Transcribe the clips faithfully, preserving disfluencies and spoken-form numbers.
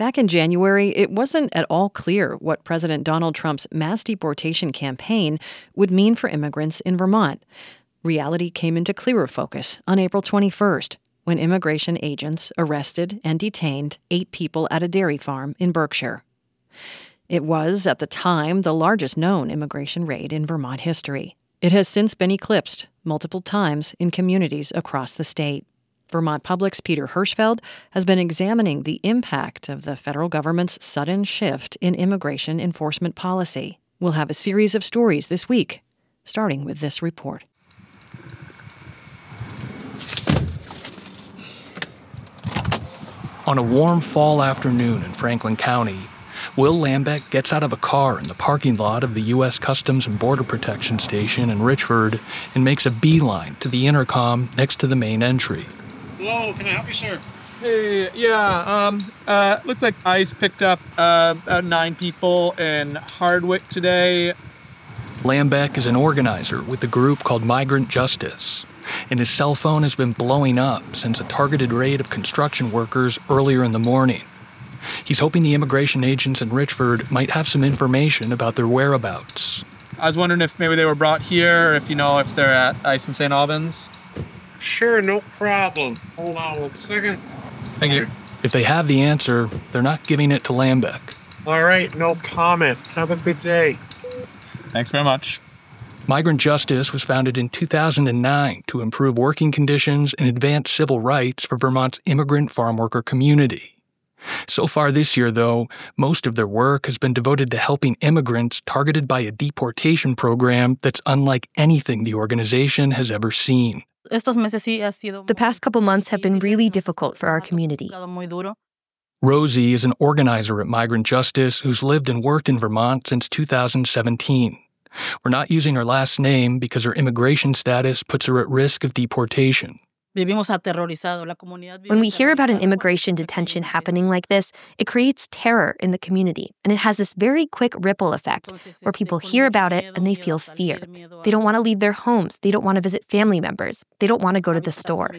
Back in January, it wasn't at all clear what President Donald Trump's mass deportation campaign would mean for immigrants in Vermont. Reality came into clearer focus on April twenty-first, when immigration agents arrested and detained eight people at a dairy farm in Berkshire. It was, at the time, the largest known immigration raid in Vermont history. It has since been eclipsed multiple times in communities across the state. Vermont Public's Peter Hirschfeld has been examining the impact of the federal government's sudden shift in immigration enforcement policy. We'll have a series of stories this week, starting with this report. On a warm fall afternoon in Franklin County, Will Lambeck gets out of a car in the parking lot of the U S Customs and Border Protection Station in Richford and makes a beeline to the intercom next to the main entry. Hello, can I help you, sir? Hey, yeah, um, uh, looks like ICE picked up uh, uh, nine people in Hardwick today. Lambeck is an organizer with a group called Migrant Justice, and his cell phone has been blowing up since a targeted raid of construction workers earlier in the morning. He's hoping the immigration agents in Richford might have some information about their whereabouts. I was wondering if maybe they were brought here, or if you know if they're at ICE in Saint Albans. Sure, no problem. Hold on one second. Thank you. If they have the answer, they're not giving it to Lambeck. All right, no comment. Have a good day. Thanks very much. Migrant Justice was founded in two thousand nine to improve working conditions and advance civil rights for Vermont's immigrant farm worker community. So far this year, though, most of their work has been devoted to helping immigrants targeted by a deportation program that's unlike anything the organization has ever seen. The past couple months have been really difficult for our community. Rosie is an organizer at Migrant Justice who's lived and worked in Vermont since two thousand seventeen. We're not using her last name because her immigration status puts her at risk of deportation. When we hear about an immigration detention happening like this, it creates terror in the community, and it has this very quick ripple effect where people hear about it and they feel fear. They don't want to leave their homes. They don't want to visit family members. They don't want to go to the store.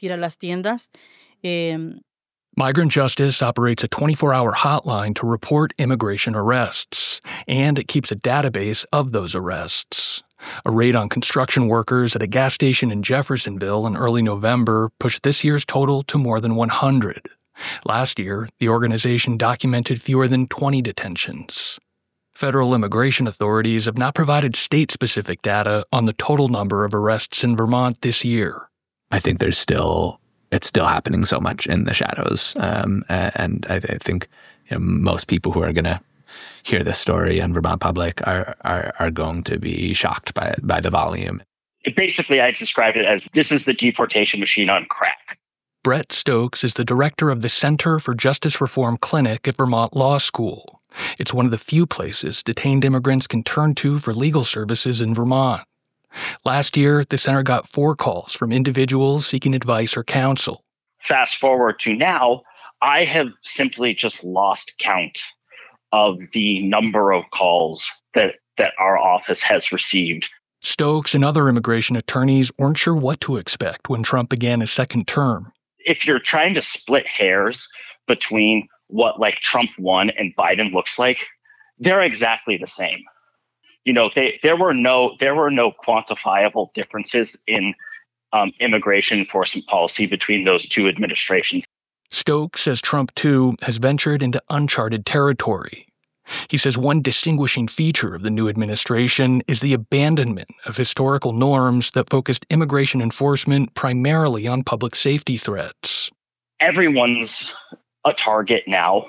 Migrant Justice operates a twenty-four hour hotline to report immigration arrests, and it keeps a database of those arrests. A raid on construction workers at a gas station in Jeffersonville in early November pushed this year's total to more than one hundred. Last year, the organization documented fewer than twenty detentions. Federal immigration authorities have not provided state-specific data on the total number of arrests in Vermont this year. I think there's still, it's still happening so much in the shadows. Um, and I, I think you know, most people who are going to hear this story on Vermont Public are, are are going to be shocked by by the volume. It basically, I described it as this is the deportation machine on crack. Brett Stokes is the director of the Center for Justice Reform Clinic at Vermont Law School. It's one of the few places detained immigrants can turn to for legal services in Vermont. Last year, the center got four calls from individuals seeking advice or counsel. Fast forward to now, I have simply just lost count of the number of calls that, that our office has received. Stokes and other immigration attorneys weren't sure what to expect when Trump began his second term. If you're trying to split hairs between what like Trump one and Biden looks like, they're exactly the same. You know, they, there were no there were no quantifiable differences in um, immigration enforcement policy between those two administrations. Stokes says Trump, too, has ventured into uncharted territory. He says one distinguishing feature of the new administration is the abandonment of historical norms that focused immigration enforcement primarily on public safety threats. Everyone's a target now,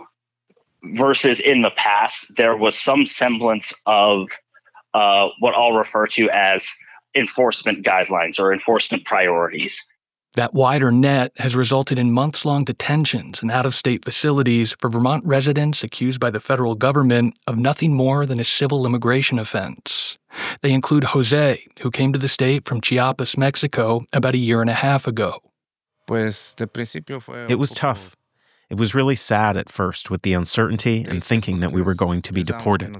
versus in the past, there was some semblance of uh, what I'll refer to as enforcement guidelines or enforcement priorities. That wider net has resulted in months-long detentions in out-of-state facilities for Vermont residents accused by the federal government of nothing more than a civil immigration offense. They include Jose, who came to the state from Chiapas, Mexico, about a year and a half ago. It was tough. It was really sad at first with the uncertainty and thinking that we were going to be deported.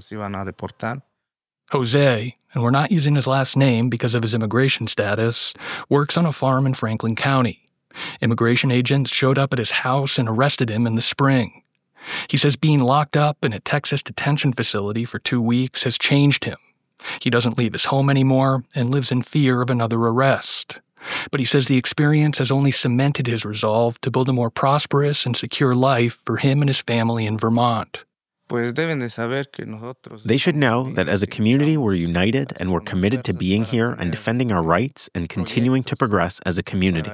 Jose, and we're not using his last name because of his immigration status, works on a farm in Franklin County. Immigration agents showed up at his house and arrested him in the spring. He says being locked up in a Texas detention facility for two weeks has changed him. He doesn't leave his home anymore and lives in fear of another arrest. But he says the experience has only cemented his resolve to build a more prosperous and secure life for him and his family in Vermont. They should know that as a community, we're united and we're committed to being here and defending our rights and continuing to progress as a community.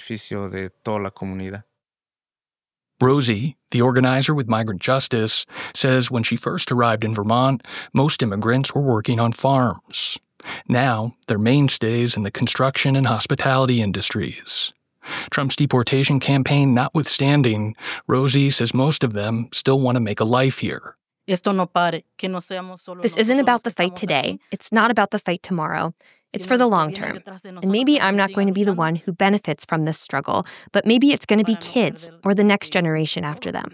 Rosie, the organizer with Migrant Justice, says when she first arrived in Vermont, most immigrants were working on farms. Now, they're mainstays in the construction and hospitality industries. Trump's deportation campaign notwithstanding, Rosie says most of them still want to make a life here. This isn't about the fight today. It's not about the fight tomorrow. It's for the long term. And maybe I'm not going to be the one who benefits from this struggle, but maybe it's going to be kids or the next generation after them.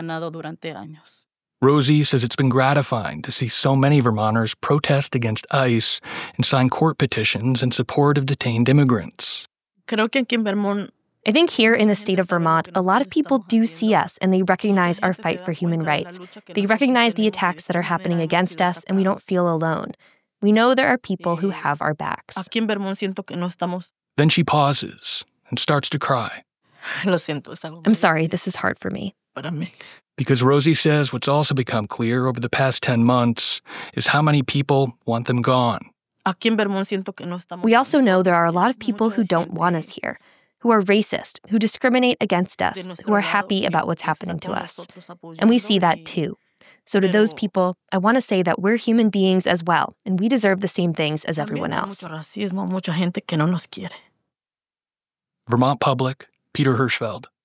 Rosie says it's been gratifying to see so many Vermonters protest against ICE and sign court petitions in support of detained immigrants. I think here in the state of Vermont, a lot of people do see us and they recognize our fight for human rights. They recognize the attacks that are happening against us, and we don't feel alone. We know there are people who have our backs. Then she pauses and starts to cry. I'm sorry, this is hard for me. Because Rosie says what's also become clear over the past ten months is how many people want them gone. We also know there are a lot of people who don't want us here, who are racist, who discriminate against us, who are happy about what's happening to us. And we see that too. So to those people, I want to say that we're human beings as well, and we deserve the same things as everyone else. Vermont Public, Peter Hirschfeld.